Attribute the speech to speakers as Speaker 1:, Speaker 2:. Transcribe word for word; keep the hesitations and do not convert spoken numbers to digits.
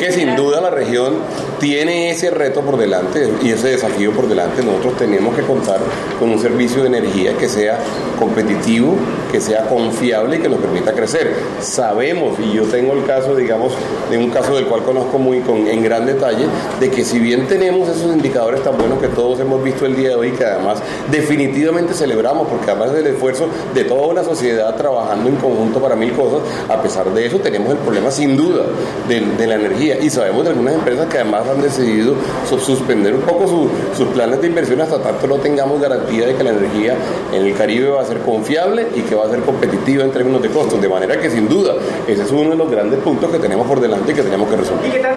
Speaker 1: que sin duda la región tiene ese reto por delante y ese desafío por delante. Nosotros tenemos que contar con un servicio de energía que sea competitivo, que sea confiable y que nos permita crecer. Sabemos, y yo tengo el caso, digamos, de un caso del cual conozco muy con, en gran detalle, de que si bien tenemos esos indicadores tan buenos que todos hemos visto el día de hoy, que además definitivamente celebramos, porque además del esfuerzo de toda una sociedad trabajando en conjunto para mil cosas, a pesar de eso tenemos el problema sin duda de, de la energía, y sabemos de algunas empresas que además han decidido suspender un poco su, sus planes de inversión hasta tanto no tengamos garantía de que la energía en el Caribe va a ser confiable y que va a ser competitiva en términos de costos, de manera que sin duda ese es uno de los grandes puntos que tenemos por delante y que tenemos que resolver.